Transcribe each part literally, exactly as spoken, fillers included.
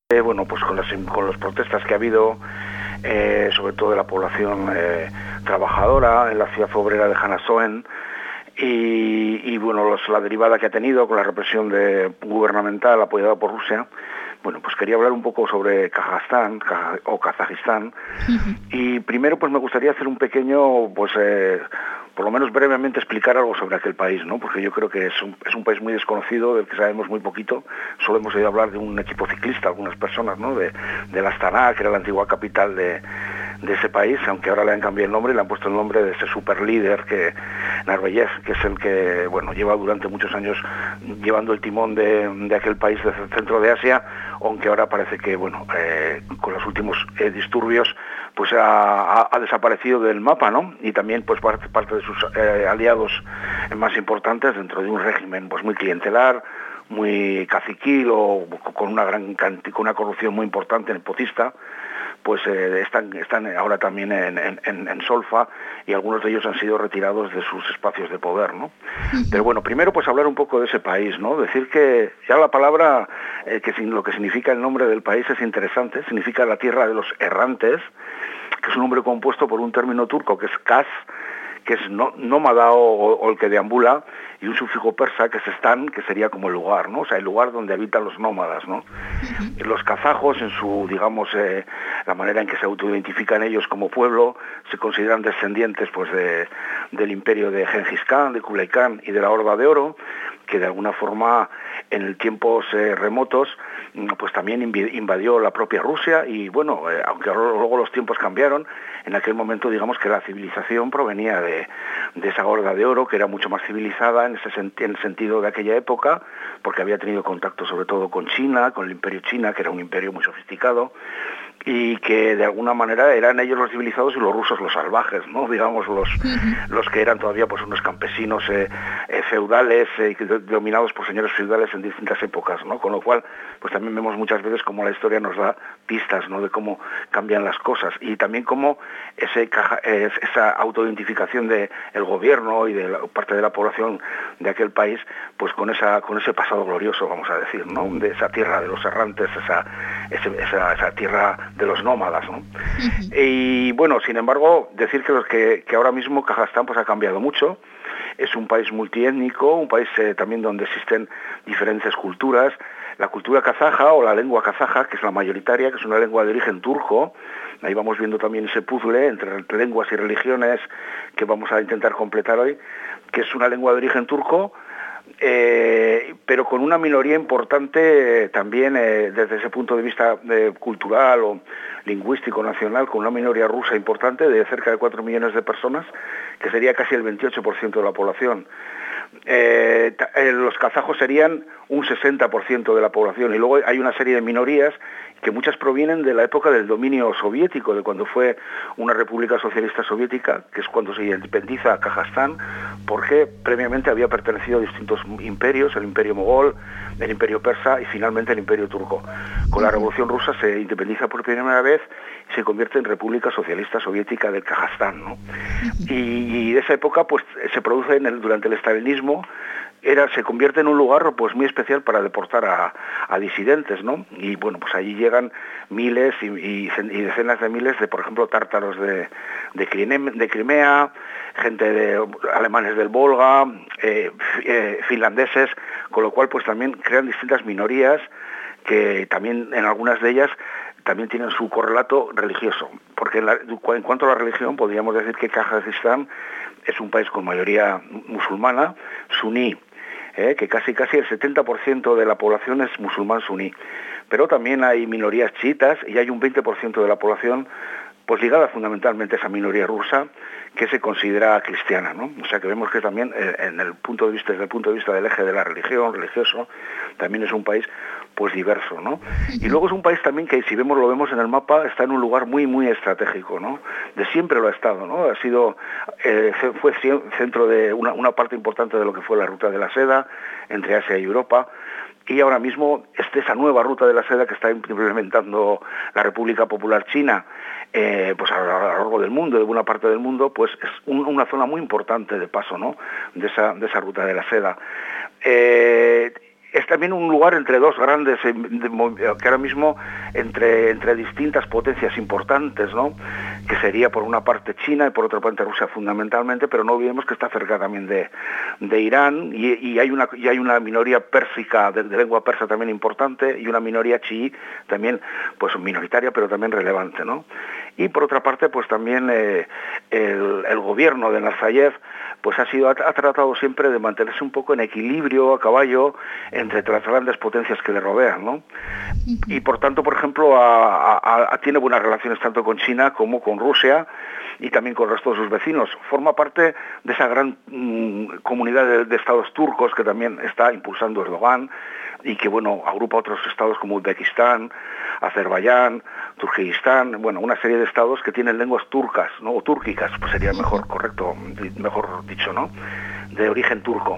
Eh, bueno, pues con las, con las protestas que ha habido, eh, sobre todo de la población eh, trabajadora en la ciudad obrera de Hanasoen, y, y bueno, los, la derivada que ha tenido con la represión de, gubernamental apoyada por Rusia. Bueno, pues quería hablar un poco sobre Kazajstán o Kazajistán. Uh-huh. Y primero pues me gustaría hacer un pequeño, pues eh, por lo menos brevemente explicar algo sobre aquel país, ¿no? Porque yo creo que es un, es un país muy desconocido, del que sabemos muy poquito. Solo hemos oído hablar de un equipo ciclista, algunas personas, ¿no? De, de la Astana, que era la antigua capital de, de ese país, aunque ahora le han cambiado el nombre y le han puesto el nombre de ese super líder que Nazarbayev, que es el que, bueno, lleva durante muchos años llevando el timón de, de aquel país del centro de Asia, aunque ahora parece que, bueno, eh, con los últimos eh, disturbios, pues ha, ha, ha desaparecido del mapa, ¿no? Y también, pues, parte, parte de sus eh, aliados más importantes dentro de un régimen, pues, muy clientelar, muy caciquil o con una gran cantidad, con una corrupción muy importante, nepotista. Pues eh, están, están ahora también en, en, en Solfa, y algunos de ellos han sido retirados de sus espacios de poder, ¿no? Uh-huh. Pero bueno, primero pues hablar un poco de ese país, ¿no? Decir que ya la palabra, eh, que lo que significa el nombre del país es interesante, significa la tierra de los errantes, que es un nombre compuesto por un término turco que es kas, que es no, nómada o, o el que deambula, y un sufijo persa que es stan, que sería como el lugar, ¿no? O sea, el lugar donde habitan los nómadas, ¿no? Uh-huh. Los kazajos, en su, digamos, eh, la manera en que se autoidentifican ellos como pueblo, se consideran descendientes, pues, de, del imperio de Gengis Khan, de Kublai Khan y de la Horda de Oro, que de alguna forma en tiempos eh, remotos pues también invadió la propia Rusia, y bueno, eh, aunque luego los tiempos cambiaron, en aquel momento digamos que la civilización provenía de, de esa Horda de Oro, que era mucho más civilizada en, ese en el sentido de aquella época, porque había tenido contacto sobre todo con China, con el imperio China, que era un imperio muy sofisticado, y que de alguna manera eran ellos los civilizados y los rusos los salvajes, ¿no? Digamos, los, uh-huh. los que eran todavía pues unos campesinos eh, eh, feudales, eh, dominados por señores feudales en distintas épocas, ¿no? Con lo cual, pues también vemos muchas veces cómo la historia nos da pistas, ¿no? De cómo cambian las cosas, y también cómo ese caja, eh, esa autoidentificación del gobierno y de la parte de la población de aquel país, pues con esa con ese pasado glorioso, vamos a decir, ¿no? De esa tierra de los errantes, esa, ese, esa, esa tierra de los nómadas, ¿no? Uh-huh. Y bueno, sin embargo, decir que, que, que ahora mismo Kazajstán pues ha cambiado mucho. Es un país multiétnico, un país eh, también donde existen diferentes culturas. La cultura kazaja o la lengua kazaja, que es la mayoritaria, que es una lengua de origen turco. Ahí vamos viendo también ese puzzle entre lenguas y religiones que vamos a intentar completar hoy, que es una lengua de origen turco, Eh, pero con una minoría importante eh, también eh, desde ese punto de vista eh, cultural o lingüístico nacional, con una minoría rusa importante de cerca de cuatro millones de personas, que sería casi el veintiocho por ciento de la población. Eh, eh, los kazajos serían un sesenta por ciento de la población, y luego hay una serie de minorías que muchas provienen de la época del dominio soviético, de cuando fue una república socialista soviética, que es cuando se independiza Kazajstán, porque previamente había pertenecido a distintos imperios, el imperio mogol, el imperio persa y finalmente el imperio turco. Con la revolución rusa se independiza por primera vez y se convierte en república socialista soviética del Kazajstán, ¿no? Y, y de esa época pues se produce en el, durante el estalinismo, Era, se convierte en un lugar pues muy especial para deportar a, a disidentes, ¿no? Y bueno, pues allí llegan miles y, y, y decenas de miles de, por ejemplo, tártaros de, de, Crimea, de Crimea, gente de alemanes del Volga, eh, eh, finlandeses, con lo cual pues también crean distintas minorías que también en algunas de ellas también tienen su correlato religioso, porque en, la, en cuanto a la religión podríamos decir que Kazajistán es un país con mayoría musulmana, suní, Eh, que casi casi el setenta por ciento de la población es musulmán suní, pero también hay minorías chiitas y hay un veinte por ciento de la población pues ligada fundamentalmente a esa minoría rusa que se considera cristiana, ¿no? O sea que vemos que también eh, en el punto de vista, desde el punto de vista del eje de la religión, religioso, también es un país pues diverso, ¿no? Y luego es un país también que, si vemos, lo vemos en el mapa, está en un lugar muy, muy estratégico, ¿no? De siempre lo ha estado, ¿no? Ha sido, eh, fue centro de una, una parte importante de lo que fue la ruta de la seda entre Asia y Europa, y ahora mismo es esa nueva ruta de la seda que está implementando la República Popular China, eh, pues a lo largo del mundo, de buena parte del mundo, pues es un, una zona muy importante de paso, ¿no? De esa, de esa ruta de la seda. Eh, es también un lugar entre dos grandes, que ahora mismo entre, entre distintas potencias importantes, ¿no? Que sería por una parte China y por otra parte Rusia fundamentalmente, pero no olvidemos que está cerca también de, de Irán y, y, hay una, y hay una minoría pérsica, de, de lengua persa también importante, y una minoría chií también, pues minoritaria, pero también relevante, ¿no? Y por otra parte, pues también eh, el, el gobierno de Nazarbayev pues ha sido ha, ha tratado siempre de mantenerse un poco en equilibrio, a caballo, entre las grandes potencias que le rodean, ¿no? Y por tanto, por ejemplo, a, a, a, tiene buenas relaciones tanto con China como con Rusia y también con el resto de sus vecinos. Forma parte de esa gran mmm, comunidad de, de estados turcos que también está impulsando Erdogan y que, bueno, agrupa otros estados como Uzbekistán, Azerbaiyán, Turkmenistán, bueno, una serie de estados que tienen lenguas turcas, ¿no? O túrquicas, pues sería mejor, correcto, mejor dicho, ¿no? De origen turco.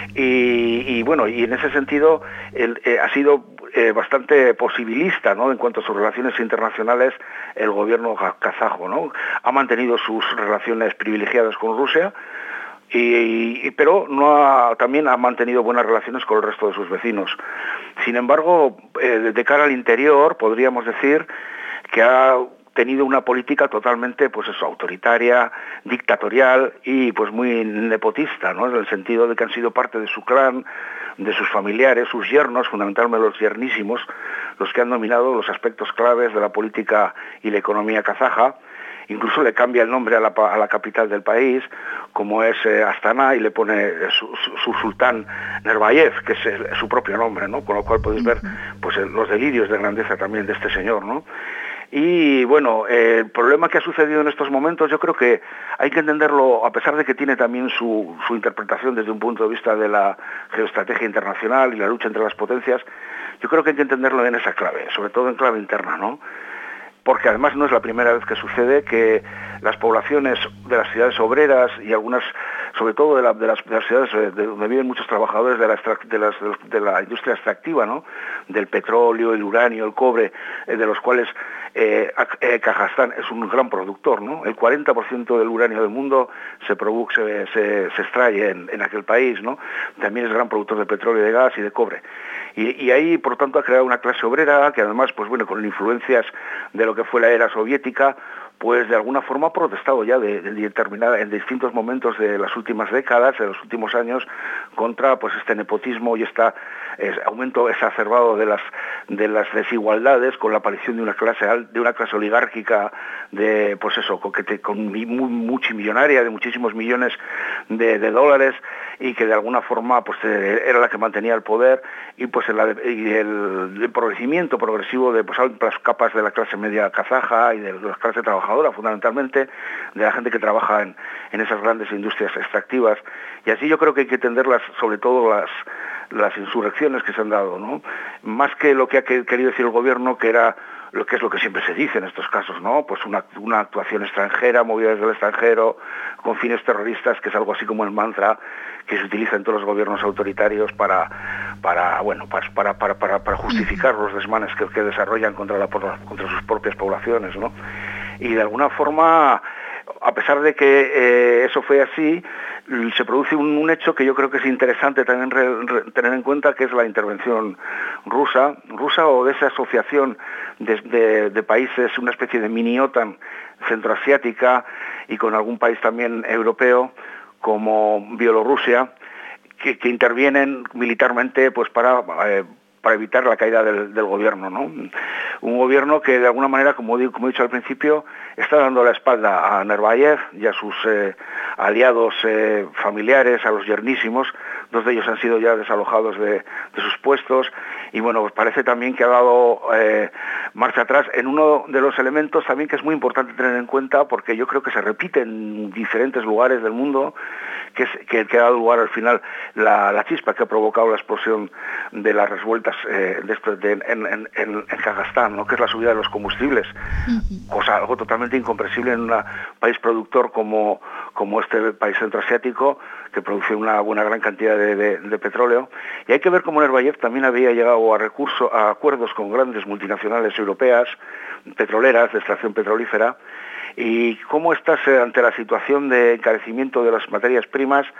Y, y bueno, y en ese sentido el, eh, ha sido eh, bastante posibilista, ¿no? En cuanto a sus relaciones internacionales, el gobierno kazajo, ¿no? Ha mantenido sus relaciones privilegiadas con Rusia, Y, y, pero no ha, también ha mantenido buenas relaciones con el resto de sus vecinos. Sin embargo, eh, de cara al interior, podríamos decir que ha tenido una política totalmente, pues eso, autoritaria, dictatorial y pues muy nepotista, ¿no? En el sentido de que han sido parte de su clan, de sus familiares, sus yernos, fundamentalmente los yernísimos, los que han dominado los aspectos claves de la política y la economía kazaja. Incluso le cambia el nombre a la, a la capital del país, como es eh, Astana, y le pone su, su, su sultán Nazarbayev, que es el, su propio nombre, ¿no? Con lo cual podéis ver pues, el, los delirios de grandeza también de este señor, ¿no? Y bueno, eh, el problema que ha sucedido en estos momentos, yo creo que hay que entenderlo, a pesar de que tiene también su, su interpretación desde un punto de vista de la geoestrategia internacional y la lucha entre las potencias, yo creo que hay que entenderlo en esa clave, sobre todo en clave interna, ¿no? Porque además no es la primera vez que sucede que las poblaciones de las ciudades obreras y algunas, sobre todo de, la, de, las, de las ciudades de donde viven muchos trabajadores de la, de las, de la industria extractiva, ¿no? Del petróleo, el uranio, el cobre, eh, de los cuales eh, eh, Kazajstán es un gran productor, ¿no? El cuarenta por ciento del uranio del mundo se, produce, se, se extrae en, en aquel país, ¿no? También es gran productor de petróleo, de gas y de cobre. Y, y ahí, por tanto, ha creado una clase obrera que además, pues bueno, con influencias de lo que fue la era soviética, pues de alguna forma ha protestado ya de, de determinada, en distintos momentos de las últimas décadas, de los últimos años, contra pues este nepotismo y este eh, aumento exacerbado de las de las desigualdades con la aparición de una clase de una clase oligárquica de pues eso con, que con muy, multimillonaria de muchísimos millones de, de dólares y que de alguna forma pues era la que mantenía el poder y pues el, y el, el progresimiento progresivo de pues amplias capas de la clase media kazaja y de la clase trabajadora fundamentalmente, de la gente que trabaja en, en esas grandes industrias extractivas. Y así yo creo que hay que entenderlas, sobre todo las, las insurrecciones que se han dado, ¿no? Más que lo que ha querido decir el gobierno, que era lo que es lo que siempre se dice en estos casos, ¿no? Pues una, una actuación extranjera, movida desde el extranjero, con fines terroristas, que es algo así como el mantra que se utiliza en todos los gobiernos autoritarios para, para bueno, para, para, para, para justificar los desmanes que, que desarrollan contra, la, contra sus propias poblaciones, ¿no? Y de alguna forma, a pesar de que eh, eso fue así, se produce un, un hecho que yo creo que es interesante también re, re, tener en cuenta, que es la intervención rusa, rusa o de esa asociación de, de, de países, una especie de mini OTAN centroasiática y con algún país también europeo, como Bielorrusia, que, que intervienen militarmente pues para... Eh, para evitar la caída del, del gobierno, ¿no? Un gobierno que de alguna manera, como, digo, como he dicho al principio, está dando la espalda a Nazarbayev y a sus eh, aliados eh, familiares, a los yernísimos. Dos de ellos han sido ya desalojados de, de sus puestos y bueno, pues parece también que ha dado eh, marcha atrás en uno de los elementos también que es muy importante tener en cuenta, porque yo creo que se repite en diferentes lugares del mundo, que, es, que, que ha dado lugar al final la, la chispa que ha provocado la explosión de las revueltas eh, de esto, de, en, en, en, en Kazajstán, ¿no? Que es la subida de los combustibles, uh-huh. Cosa algo totalmente incomprensible en un país productor como, como este país centroasiático, que produce una buena gran cantidad de, de, de petróleo. Y hay que ver cómo Nazarbayev también había llegado a, recurso, a acuerdos con grandes multinacionales europeas, petroleras, de extracción petrolífera, y cómo estas, ante la situación de encarecimiento de las materias primas,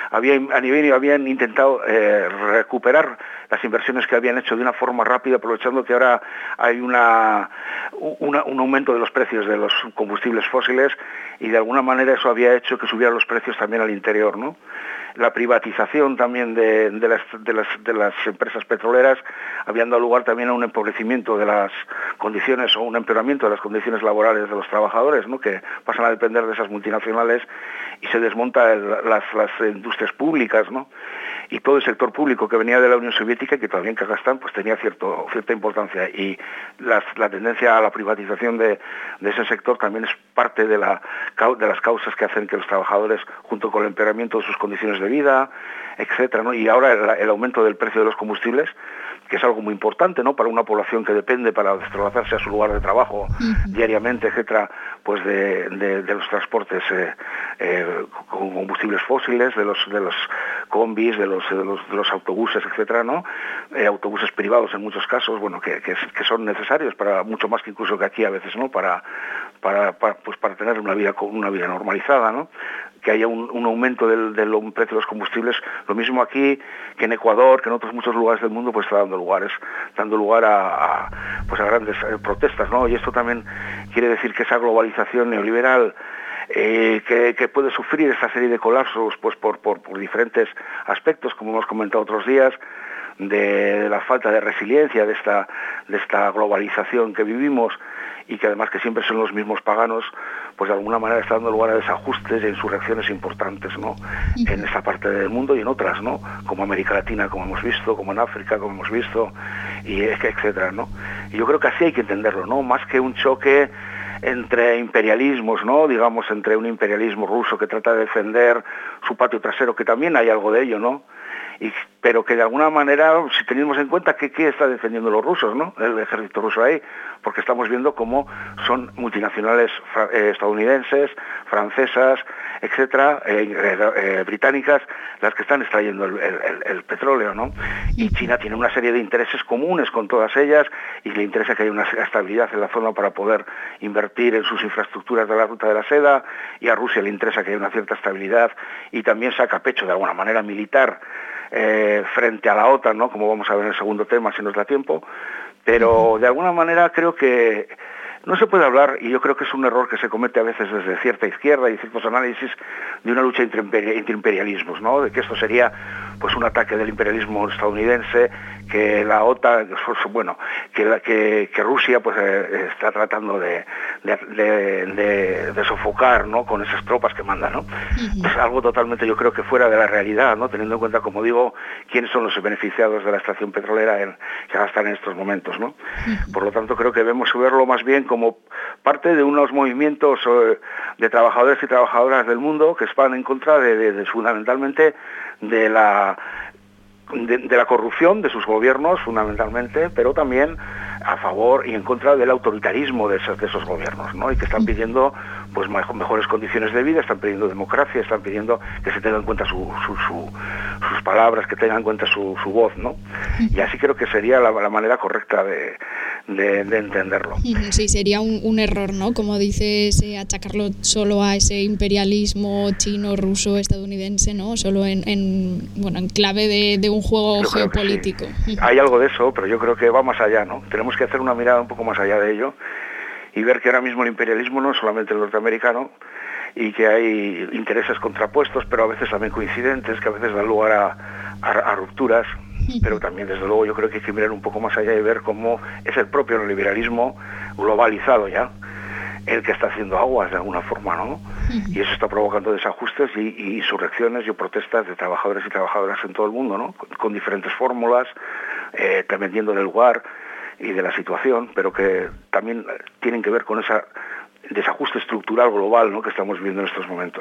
había, a nivel, habían intentado eh, recuperar las inversiones que habían hecho de una forma rápida, aprovechando que ahora hay una, una, un aumento de los precios de los combustibles fósiles, y de alguna manera eso había hecho que subieran los precios también al interior, ¿no? La privatización también de, de, las, de, las, de las empresas petroleras habían dado lugar también a un empobrecimiento de las condiciones o un empeoramiento de las condiciones laborales de los trabajadores, ¿no? Que pasan a depender de esas multinacionales y se desmonta el, las, las industrias públicas, ¿no? Y todo el sector público que venía de la Unión Soviética y que todavía en Kazajstán pues tenía cierto, cierta importancia, y las, la tendencia a la privatización de, de ese sector también es parte de, la, de las causas que hacen que los trabajadores, junto con el empeoramiento de sus condiciones de vida, etcétera, ¿no? Y ahora el, el aumento del precio de los combustibles, que es algo muy importante, ¿no? Para una población que depende para desplazarse a su lugar de trabajo uh-huh. diariamente, etcétera, pues de, de, de los transportes eh, eh, con combustibles fósiles, de los de los combis, de los de los, de los autobuses, etcétera, ¿no? Eh, autobuses privados en muchos casos, bueno, que, que, que son necesarios para mucho más que incluso que aquí a veces, ¿no? Para para, para pues para tener una vida una vida normalizada, ¿no? Que haya un, un aumento del, del precio de los combustibles, lo mismo aquí que en Ecuador, que en otros muchos lugares del mundo, pues está dando lugares, dando lugar a, a pues a grandes eh, protestas, ¿no? Y esto también quiere decir que esa globalización neoliberal eh, que, que puede sufrir esta serie de colapsos, pues por, por, por diferentes aspectos, como hemos comentado otros días, de, de la falta de resiliencia de esta, de esta globalización que vivimos, y que además que siempre son los mismos paganos, pues de alguna manera está dando lugar a desajustes e insurrecciones importantes, ¿no? Uh-huh. En esta parte del mundo y en otras, ¿no? Como América Latina, como hemos visto, como en África, como hemos visto, y etcétera, ¿no? Y yo creo que así hay que entenderlo, ¿no? Más que un choque entre imperialismos, ¿no? Digamos, entre un imperialismo ruso que trata de defender su patio trasero, que también hay algo de ello, ¿no? Y, pero que de alguna manera, si tenemos en cuenta que qué está defendiendo los rusos, ¿no? El ejército ruso ahí, porque estamos viendo cómo son multinacionales eh, estadounidenses, francesas, etcétera, eh, eh, británicas, las que están extrayendo el, el, el petróleo, ¿no? Y China tiene una serie de intereses comunes con todas ellas, y le interesa que haya una estabilidad en la zona para poder invertir en sus infraestructuras de la ruta de la seda, y a Rusia le interesa que haya una cierta estabilidad, y también saca pecho de alguna manera militar Eh, frente a la OTAN, ¿no? Como vamos a ver en el segundo tema, si nos da tiempo, pero de alguna manera creo que no se puede hablar, y yo creo que es un error que se comete a veces desde cierta izquierda y ciertos análisis, de una lucha entre, entre imperialismos, ¿no? De que esto sería pues un ataque del imperialismo estadounidense, que la OTAN, bueno, que, la, que, que Rusia pues eh, está tratando de, de, de, de, de sofocar, ¿no? Con esas tropas que manda, ¿no? Uh-huh. Es algo totalmente, yo creo que fuera de la realidad, ¿no? Teniendo en cuenta, como digo, quiénes son los beneficiados de la extracción petrolera en, que están en estos momentos, ¿no? Uh-huh. Por lo tanto, creo que debemos verlo más bien como parte de unos movimientos eh, de trabajadores y trabajadoras del mundo que van en contra de, de, de fundamentalmente de la De, de la corrupción de sus gobiernos fundamentalmente, pero también a favor y en contra del autoritarismo de esos, de esos gobiernos, ¿no? Y que están pidiendo pues mejores condiciones de vida, están pidiendo democracia, están pidiendo que se tenga en cuenta su, su, su, sus palabras, que tengan en cuenta su, su voz, ¿no? Y así creo que sería la, la manera correcta de, de, de entenderlo. Sí, sería un, un error, ¿no? Como dices, eh, achacarlo solo a ese imperialismo chino, ruso, estadounidense, ¿no? Solo en, en bueno, en clave de, de un juego yo geopolítico. Sí. Hay algo de eso, pero yo creo que va más allá, ¿no? Tenemos que hacer una mirada un poco más allá de ello y ver que ahora mismo el imperialismo no es solamente el norteamericano, y que hay intereses contrapuestos, pero a veces también coincidentes, que a veces dan lugar a, a, a rupturas, pero también desde luego yo creo que hay que mirar un poco más allá y ver cómo es el propio neoliberalismo globalizado ya el que está haciendo aguas de alguna forma, ¿no? Y eso está provocando desajustes y, y insurrecciones y protestas de trabajadores y trabajadoras en todo el mundo, ¿no? Con, con diferentes fórmulas, eh, dependiendo del lugar y de la situación, pero que también tienen que ver con ese desajuste estructural global, ¿no? Que estamos viviendo en estos momentos.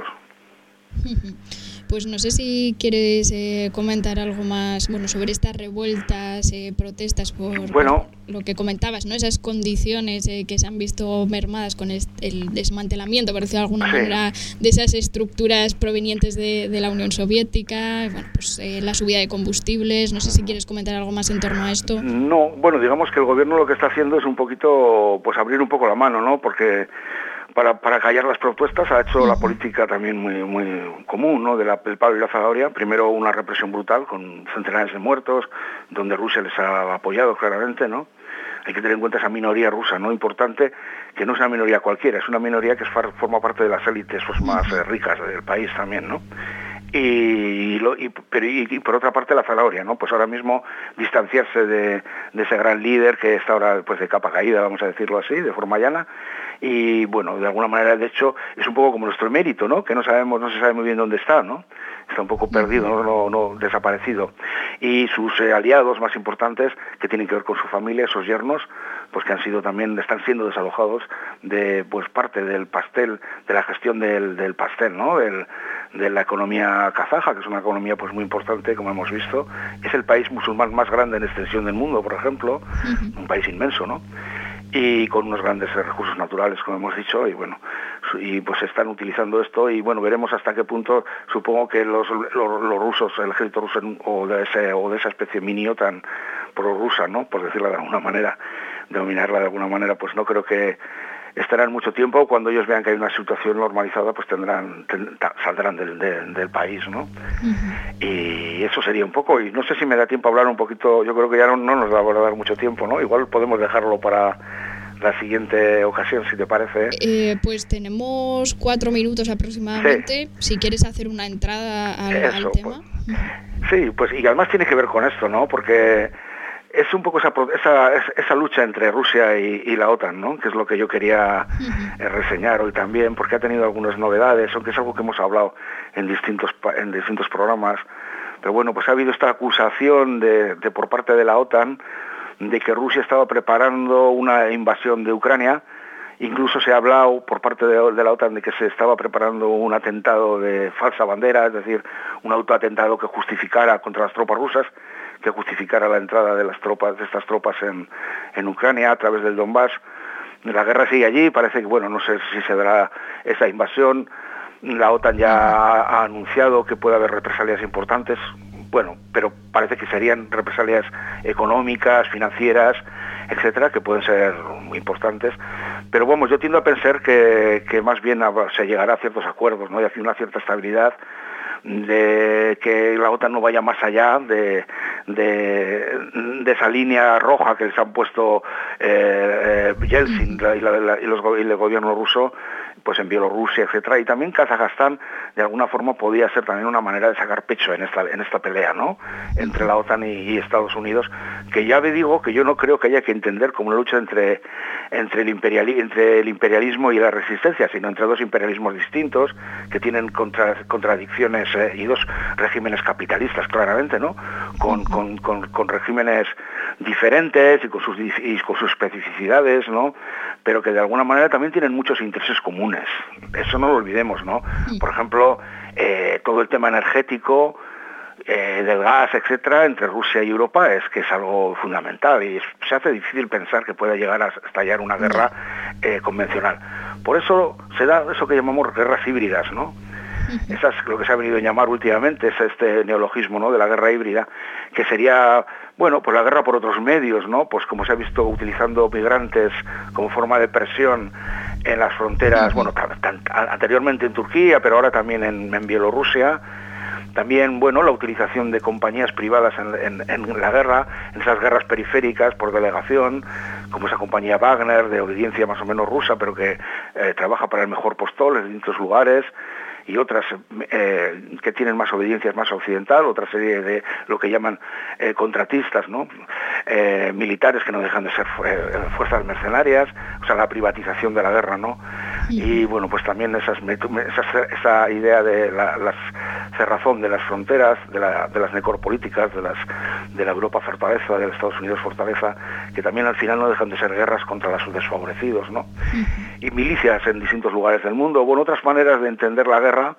Pues no sé si quieres eh, comentar algo más, bueno, sobre estas revueltas, eh, protestas por, bueno, por lo que comentabas, ¿no? Esas condiciones eh, que se han visto mermadas con este, el desmantelamiento, por decirlo de alguna sí. manera, de esas estructuras provenientes de, de la Unión Soviética, bueno, pues eh, la subida de combustibles. No sé si quieres comentar algo más en torno a esto. No, bueno, digamos que el gobierno lo que está haciendo es un poquito, pues abrir un poco la mano, ¿no? Porque para, para callar las protestas ha hecho uh-huh. la política también muy muy común, ¿no? De la, del palo y la zanahoria. Primero una represión brutal con centenares de muertos, donde Rusia les ha apoyado claramente, ¿no? Hay que tener en cuenta esa minoría rusa, ¿no? Importante, que no es una minoría cualquiera, es una minoría que es, forma parte de las élites pues, más eh, ricas del país también, ¿no? Y, lo, y, pero, y, y por otra parte la zanahoria, ¿no? Pues ahora mismo distanciarse de, de ese gran líder que está ahora pues de capa caída, vamos a decirlo así, de forma llana, y bueno, de alguna manera de hecho es un poco como nuestro emérito, ¿no? Que no sabemos, no se sabe muy bien dónde está, ¿no? Está un poco perdido, no, no, no desaparecido. Y sus eh, aliados más importantes, que tienen que ver con su familia, esos yernos, pues que han sido también, están siendo desalojados de pues parte del pastel, de la gestión del, del pastel, ¿no? Del, de la economía kazaja, que es una economía pues muy importante, como hemos visto. Es el país musulmán más grande en extensión del mundo, por ejemplo, uh-huh. un país inmenso, ¿no? Y con unos grandes recursos naturales, como hemos dicho, y bueno, y pues están utilizando esto, y bueno, veremos hasta qué punto, supongo que los, los, los rusos, el ejército ruso, o de, ese, o de esa especie mini OTAN prorrusa, ¿no? Por decirlo de alguna manera, denominarla de alguna manera, pues no creo que estarán mucho tiempo. Cuando ellos vean que hay una situación normalizada, pues tendrán, ten, saldrán del, de, del país, ¿no? Uh-huh. Y eso sería un poco, y no sé si me da tiempo a hablar un poquito, yo creo que ya no, no nos va a dar mucho tiempo, ¿no? Igual podemos dejarlo para la siguiente ocasión, si te parece. Eh, pues tenemos cuatro minutos aproximadamente, sí. Si quieres hacer una entrada al, eso, al tema. Pues, sí, pues y además tiene que ver con esto, ¿no? Porque es un poco esa, esa, esa lucha entre Rusia y, y la OTAN, ¿no? Que es lo que yo quería uh-huh. eh, reseñar hoy también, porque ha tenido algunas novedades, aunque es algo que hemos hablado en distintos, en distintos programas. Pero bueno, pues ha habido esta acusación de, de por parte de la OTAN de que Rusia estaba preparando una invasión de Ucrania. Incluso se ha hablado por parte de, de la OTAN de que se estaba preparando un atentado de falsa bandera, es decir, un autoatentado que justificara contra las tropas rusas, que justificara la entrada de las tropas, de estas tropas en, en Ucrania a través del Donbass. La guerra sigue allí, parece que, bueno, no sé si se dará esa invasión. La OTAN ya ha, ha anunciado que puede haber represalias importantes, bueno, pero parece que serían represalias económicas, financieras, etcétera, que pueden ser muy importantes. Pero vamos, yo tiendo a pensar que, que más bien se llegará a ciertos acuerdos, ¿no? Y hacia una cierta estabilidad, de que la OTAN no vaya más allá de, de, de esa línea roja que les han puesto eh, eh, Yeltsin y, la, la, y, los, y el gobierno ruso, pues en Bielorrusia, etcétera, y también Kazajstán de alguna forma podía ser también una manera de sacar pecho en esta en esta pelea, ¿no? Entre la OTAN y, y Estados Unidos, que ya me digo que yo no creo que haya que entender como una lucha entre entre el imperiali, entre el imperialismo y la resistencia, sino entre dos imperialismos distintos que tienen contra, contradicciones eh, y dos regímenes capitalistas claramente, ¿no? Con, con, con, con regímenes diferentes y con sus y con sus especificidades, ¿no? Pero que de alguna manera también tienen muchos intereses comunes. Eso no lo olvidemos, ¿no? Por ejemplo, eh, todo el tema energético, eh, del gas, etcétera, entre Rusia y Europa es que es algo fundamental y es, se hace difícil pensar que pueda llegar a estallar una guerra eh, convencional. Por eso se da eso que llamamos guerras híbridas, ¿no? Esa es lo que se ha venido a llamar últimamente, es este neologismo, ¿no? De la guerra híbrida, que sería, bueno, pues la guerra por otros medios, ¿no? Pues como se ha visto utilizando migrantes como forma de presión en las fronteras, bueno, tan, tan, anteriormente en Turquía, pero ahora también en, en Bielorrusia. También, bueno, la utilización de compañías privadas en, en, en la guerra, en esas guerras periféricas por delegación, como esa compañía Wagner, de obediencia más o menos rusa, pero que eh, trabaja para el mejor postor en distintos lugares, y otras eh, que tienen más obediencias más occidental, otra serie de lo que llaman eh, contratistas, ¿no? Eh, militares que no dejan de ser eh, fuerzas mercenarias, o sea, la privatización de la guerra, ¿no? Y bueno, pues también esas, esa, esa idea de la las, cerrazón de las fronteras, de, la, de las necropolíticas, de, las, de la Europa fortaleza, de los Estados Unidos fortaleza, que también al final no dejan de ser guerras contra los desfavorecidos, ¿no? Y milicias en distintos lugares del mundo, bueno, otras maneras de entender la guerra,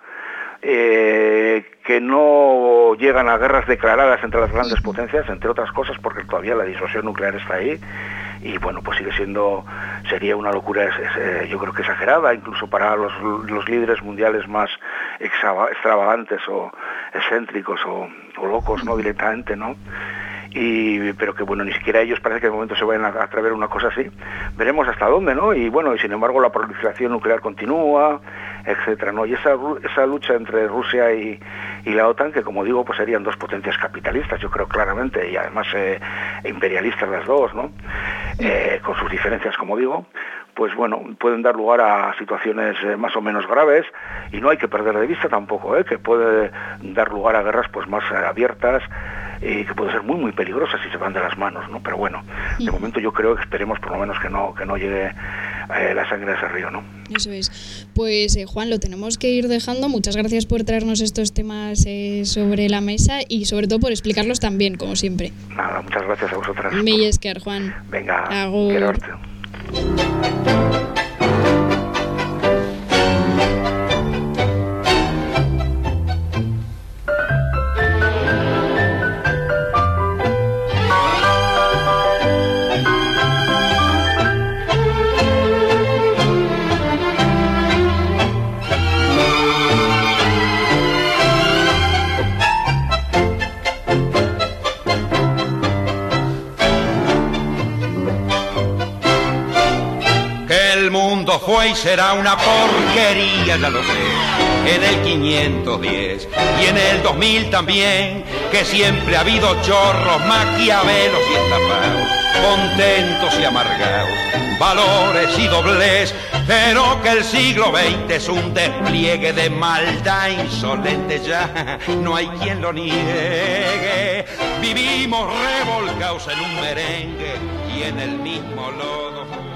Eh, que no llegan a guerras declaradas entre las grandes potencias, entre otras cosas porque todavía la disuasión nuclear está ahí y bueno, pues sigue siendo, sería una locura es, es, eh, yo creo que exagerada incluso para los, los líderes mundiales más extravagantes o excéntricos o, o locos, ¿no? Directamente, ¿no? y pero que bueno, ni siquiera ellos parece que de momento se vayan a atrever a una cosa así. Veremos hasta dónde, ¿no? Y bueno, y sin embargo la proliferación nuclear continúa, etcétera, ¿no? Y esa esa lucha entre Rusia y, y la OTAN, que como digo, pues serían dos potencias capitalistas, yo creo claramente, y además eh, imperialistas las dos, ¿no? Eh, con sus diferencias, como digo, pues bueno, pueden dar lugar a situaciones eh, más o menos graves, y no hay que perder de vista tampoco, ¿eh? Que puede dar lugar a guerras pues más eh, abiertas, y que puede ser muy muy peligrosas si se van de las manos, ¿no? Pero bueno, de momento yo creo que esperemos por lo menos que no que no llegue eh, la sangre a ese río, ¿no? Eso es. Pues eh, Juan, lo tenemos que ir dejando. Muchas gracias por traernos estos temas eh, sobre la mesa y sobre todo por explicarlos tan bien, como siempre. Nada, muchas gracias a vosotras. Mil esker, Juan. Venga, Agur. quiero verte. Fue y será una porquería, ya lo sé, en el quinientos diez y en el dos mil también, que siempre ha habido chorros, maquiavelos y estafados, contentos y amargados, valores y doblez, pero que el siglo veinte es un despliegue de maldad insolente, ya no hay quien lo niegue. Vivimos revolcados en un merengue y en el mismo lodo.